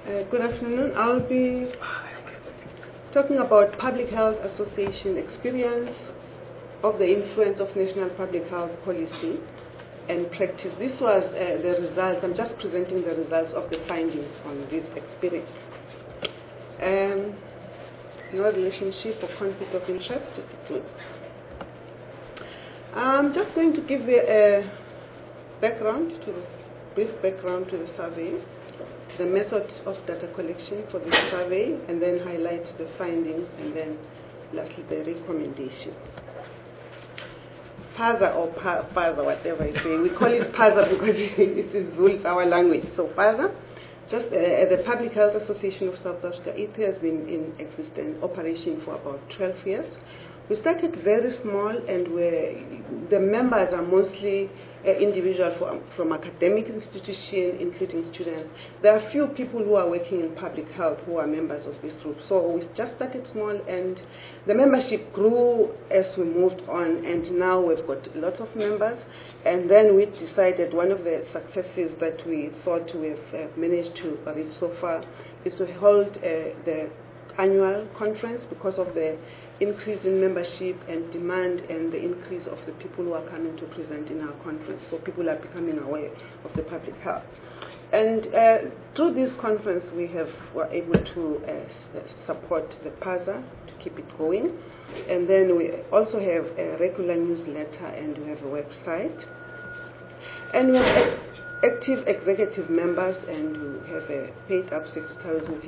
Good afternoon. I'll be talking about Public Health Association experience of the influence of national public health policy and practice. This was the results. I'm just presenting the results of the findings on this experience. No relationship or conflict of interest, it includes. I'm just going to give you a brief background to the survey, the methods of data collection for this survey, and then highlight the findings, and then lastly the recommendations. PAZA or PAZA, whatever I say. We call it PAZA because it is Zulu, our language. So PAZA, just the Public Health Association of South Africa, it has been in existence, operation for about 12 years. We started very small, and the members are mostly individuals from academic institutions, including students. There are few people who are working in public health who are members of this group. So we just started small, and the membership grew as we moved on, and now we've got lots of members. And then we decided one of the successes that we thought we have managed to reach so far is to hold the annual conference because of the increase in membership and demand and the increase of the people who are coming to present in our conference. So people are becoming aware of the public health. And through this conference, we were able to support the PAZA to keep it going. And then we also have a regular newsletter, and we have a website. And we have active executive members, and we have a paid-up secretaries who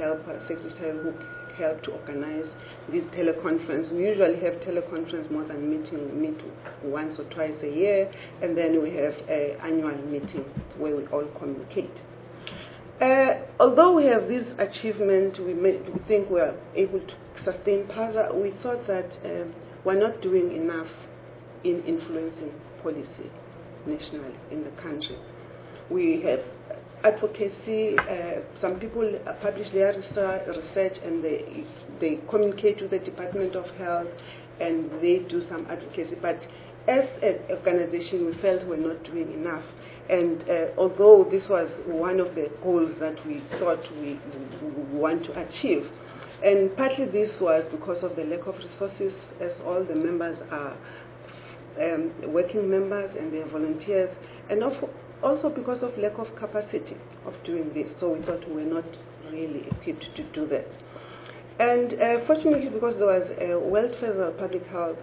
help to organize this teleconference. We usually have teleconference more than meet once or twice a year, and then we have an annual meeting where we all communicate. Although we have this achievement, we think we are able to sustain PAZA. We thought that we're not doing enough in influencing policy nationally in the country. We have advocacy. Some people publish their research, and they communicate to the Department of Health, and they do some advocacy. But as an organization, we felt we're not doing enough. And although this was one of the goals that we thought we want to achieve, and partly this was because of the lack of resources, as all the members are working members and they are volunteers, and also because of lack of capacity of doing this. So we thought we were not really equipped to do that. And fortunately, because there was a World Federal Public Health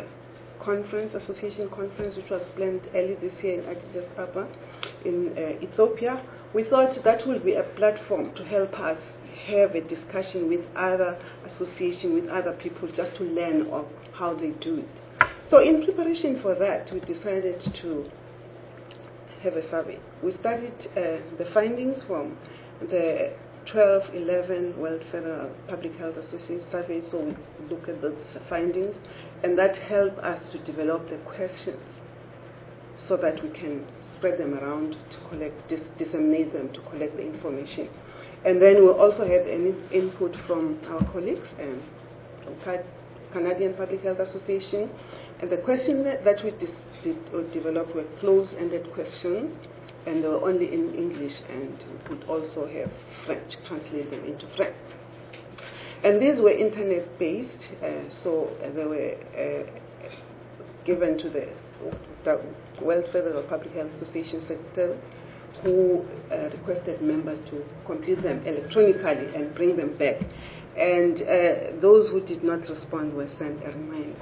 Association conference, which was planned early this year in Addis Ababa in Ethiopia, we thought that would be a platform to help us have a discussion with other associations, with other people, just to learn of how they do it. So in preparation for that, we decided to have a survey. We studied the findings from the 12-11 World Federal Public Health Association survey, so we look at those findings, and that helped us to develop the questions so that we can spread them around to disseminate them, to collect the information. And then we also had an input from our colleagues from Canadian Public Health Association, and the questions that we developed were closed-ended questions, and they were only in English, and we could also have French, translate them into French. And these were internet-based, so they were given to the World Federal Public Health Association Secretary, who requested members to complete them electronically and bring them back. And those who did not respond were sent a reminder.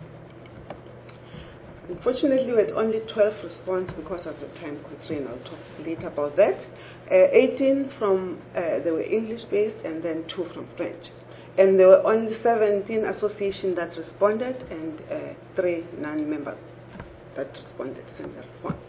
Unfortunately, we had only 12 responses because of the time constraint. I'll talk later about that. 18 they were English-based, and then 2 from French. And there were only 17 associations that responded, and 3 non-members that responded, sent a response.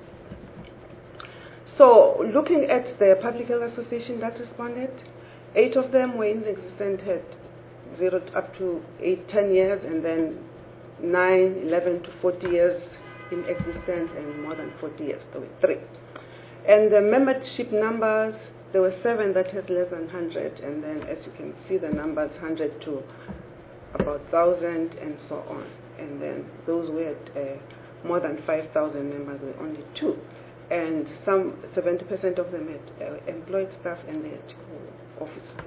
So looking at the Public Health Association that responded, 8 of them were in existence, had 0 up to 10 years, and then 9, 11 to 40 years in existence, and more than 40 years, there were 3. And the membership numbers, there were 7 that had less than 100, and then as you can see the numbers 100 to about 1,000 and so on. And then those who had more than 5,000 members were only 2. and 70% of them had employed staff and they had office.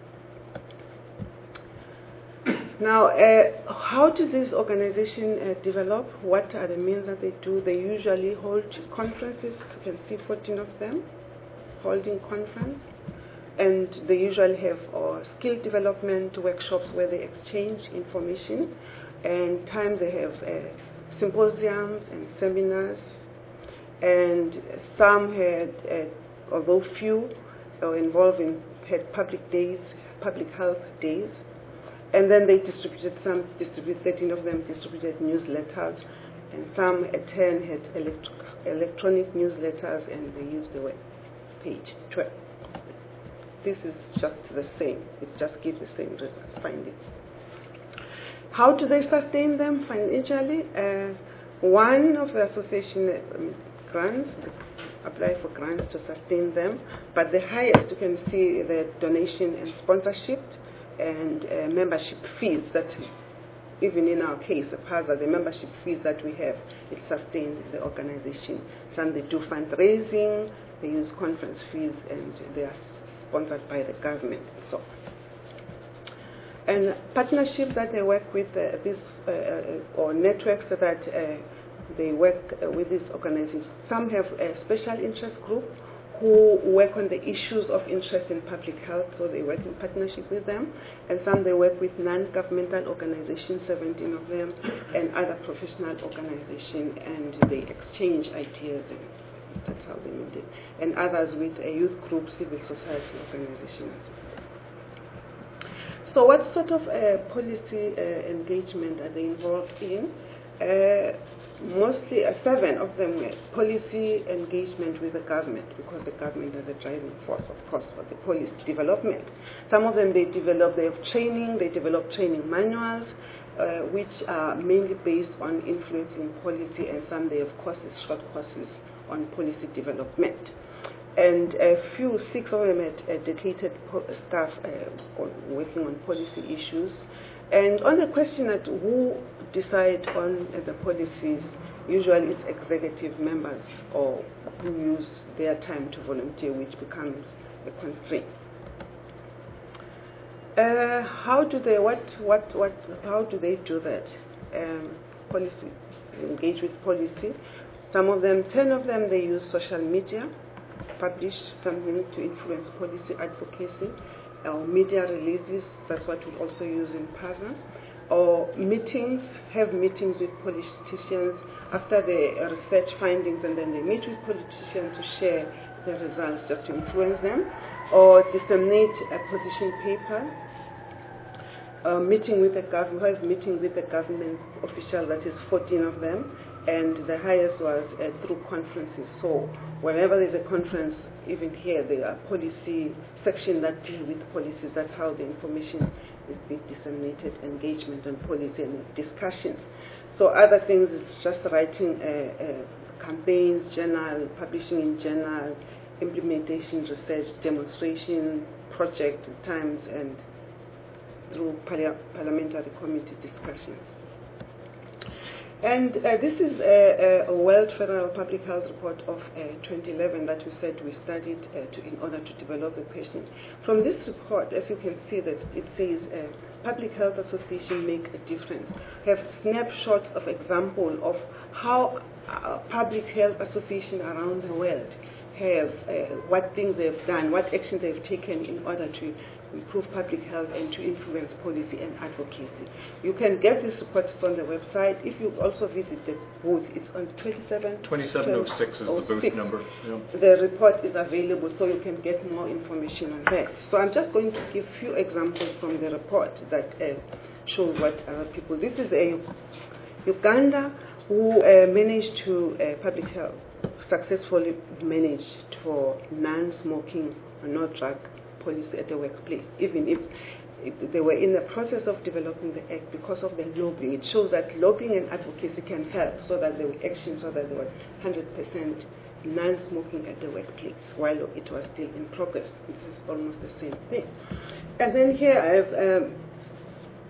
Now, how do these organizations develop? What are the means that they do? They usually hold conferences. You can see 14 of them holding conference. And they usually have skill development workshops where they exchange information. And times they have symposiums and seminars. And some had, although few, had public days, public health days. And then they distributed 13 of them distributed newsletters, and some at 10 had electronic newsletters, and they used the web page. This is just the same. It just gives the same results. Find it. How do they sustain them financially? One of the association grants, apply for grants to sustain them, but the highest you can see the donation and sponsorship and membership fees that, even in our case, the membership fees that we have, it sustains the organization. Some they do fundraising, they use conference fees, and they are sponsored by the government. So, and partnerships that they work with or networks that they work with these organizations. Some have a special interest group who work on the issues of interest in public health, so they work in partnership with them. And some they work with non-governmental organizations, 17 of them, and other professional organizations, and they exchange ideas, and that's how they meet it. And others with a youth group, civil society organizations. So what sort of policy engagement are they involved in? Mostly 7 of them were policy engagement with the government, because the government is a driving force, of course, for the policy development. Some of them they develop training manuals, which are mainly based on influencing policy, and some they have courses, short courses on policy development. And 6 of them had dedicated staff working on policy issues. And on the question that who decide on the policies, usually it's executive members or who use their time to volunteer, which becomes a constraint. How do they do that? Policy, engage with policy. Some of them, 10 of them, they use social media, publish something to influence policy advocacy, or media releases. That's what we also use in PASA. Or have meetings with politicians after the research findings, and then they meet with politicians to share the results, just to influence them, or disseminate a position paper. Meeting with the government official, that is 14 of them, and the highest was through conferences. So whenever there's a conference, even here, there are policy section that deal with policies. That's how the information is being disseminated, engagement on policy and discussions. So other things is just writing campaigns, journal, publishing in journal, implementation, research, demonstration, project times, and through parliamentary committee discussions. And this is a World Federal Public Health Report of 2011 that we said we studied in order to develop the question. From this report, as you can see, that it says public health associations make a difference. Have snapshots of example of how public health associations around the world have what things they've done, what actions they've taken in order to improve public health and to influence policy and advocacy. You can get this report on the website. If you also visit the booth, it's on 2706 is the booth number. Yeah. The report is available, so you can get more information on that. So I'm just going to give a few examples from the report that shows what other people. This is a Uganda who managed to public health successfully managed for non-smoking or no drug policy at the workplace, even if they were in the process of developing the act because of the lobbying. It shows that lobbying and advocacy can help, so that there were actions, so that there was 100% non-smoking at the workplace while it was still in progress. This is almost the same thing. And then here I have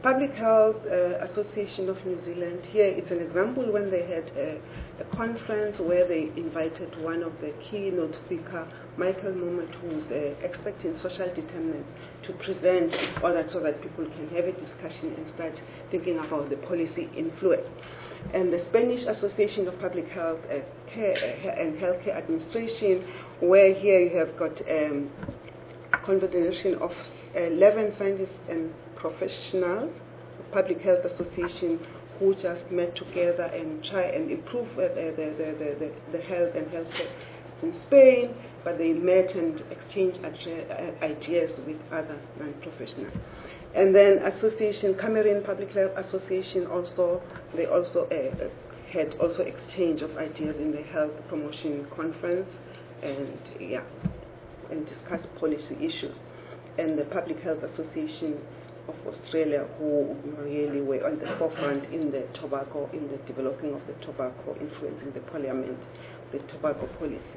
Public Health Association of New Zealand, here it's an example when they had a conference where they invited one of the keynote speaker, Michael Momet, who's expert in social determinants, to present all that so that people can have a discussion and start thinking about the policy influence. And the Spanish Association of Public Health and Healthcare Administration, where here you have got a confederation of 11 scientists and professionals, Public Health Association, who just met together and try and improve the health and healthcare in Spain, but they met and exchanged ideas with other non-professionals. And then Cameroon Public Health Association they also had exchange of ideas in the health promotion conference and discussed policy issues. And the Public Health Association of Australia, who really were on the forefront in the developing of the tobacco, influencing the parliament, the tobacco policy.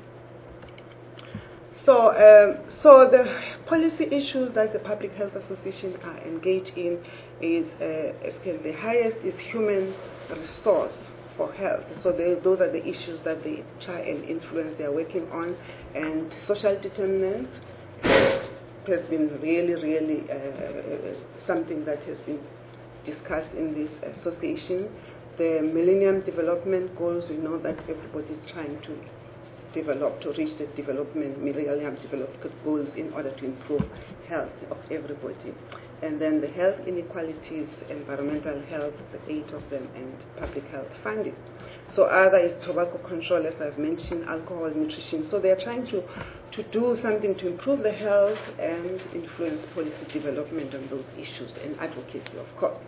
So the policy issues that the Public Health Association are engaged in is the highest is human resource for health. So those are the issues that they try and influence. They are working on, and social determinants has been really something that has been discussed in this association. The Millennium Development Goals, we know that everybody is trying to develop, to reach the Millennium Development Goals in order to improve health of everybody. And then the health inequalities, environmental health, the 8 of them, and public health funding. So other is tobacco control, as I've mentioned, alcohol, nutrition. So they are trying to do something to improve the health and influence policy development on those issues and advocacy, of course.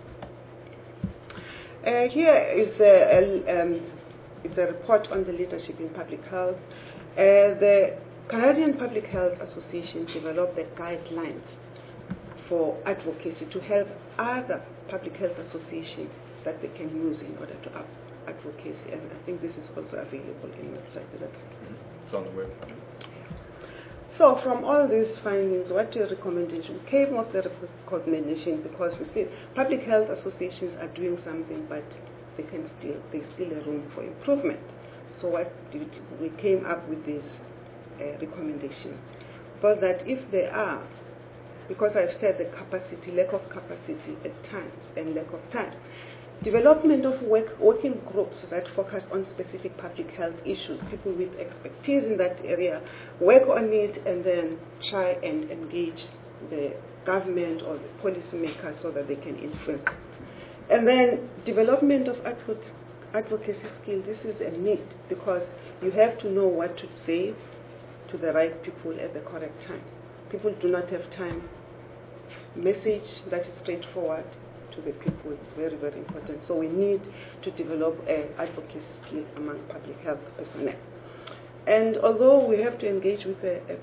Here is a report on the leadership in public health. The Canadian Public Health Association developed the guidelines for advocacy to help other public health associations that they can use in order to advocacy, and I think this is also available in the website. It's on the web. So from all these findings, what your recommendation came of the recommendation, because we see public health associations are doing something, but there's still a room for improvement. So we came up with these recommendations, but that if they are, because I've said the capacity, lack of capacity at times and lack of time, development of working groups that focus on specific public health issues, people with expertise in that area, work on it and then try and engage the government or the policymakers so that they can influence. And then development of advocacy skill, this is a need, because you have to know what to say to the right people at the correct time. People do not have time. Message that is straightforward to the people is very important. So we need to develop an advocacy skill among public health personnel. And although we have to engage with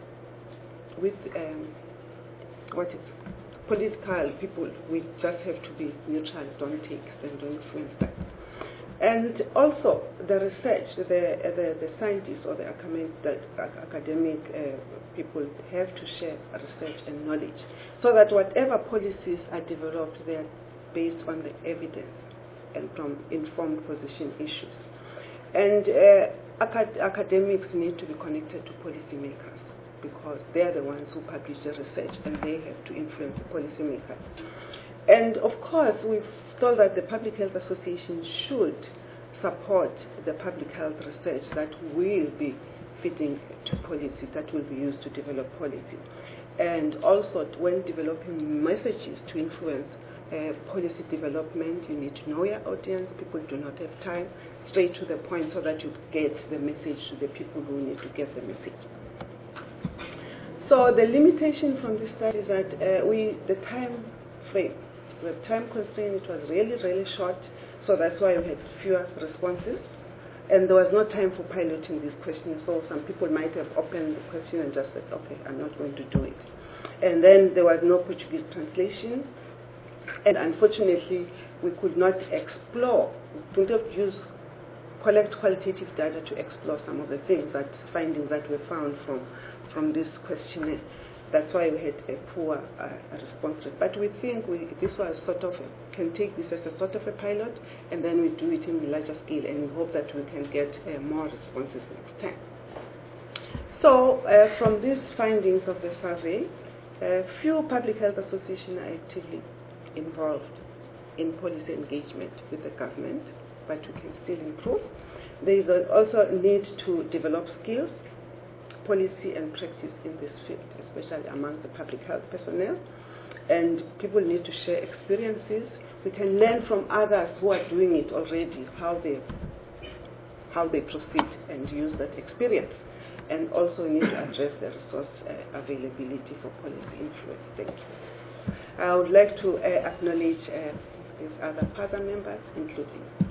political people, we just have to be neutral, don't take and don't influence that. And also the research, the scientists or the academic people have to share research and knowledge, so that whatever policies are developed, they are based on the evidence and from informed position issues. And academics need to be connected to policymakers, because they are the ones who publish the research and they have to influence the policymakers. And of course, we've thought that the Public Health Association should support the public health research that will be fitting to policy, that will be used to develop policy. And also, when developing messages to influence policy development, you need to know your audience. People do not have time. Straight to the point, so that you get the message to the people who need to get the message. So the limitation from this study is that the time frame, the time constraint, it was really short, so that's why we had fewer responses. And there was no time for piloting these questions, so some people might have opened the question and just said, okay, I'm not going to do it. And then there was no Portuguese translation, and unfortunately we could not explore, we could not collect qualitative data to explore some of the findings that were found from this questionnaire. That's why we had a poor response rate. But we think this was can take this as a sort of a pilot, and then we do it in a larger scale, and we hope that we can get more responses next time. So from these findings of the survey, few public health associations are actively involved in policy engagement with the government, but we can still improve. There is also a need to develop skills, policy and practice in this field, especially amongst the public health personnel. And people need to share experiences. We can learn from others who are doing it already, how they proceed and use that experience. And also need to address the resource availability for policy influence. Thank you. I would like to acknowledge these other PASA members, including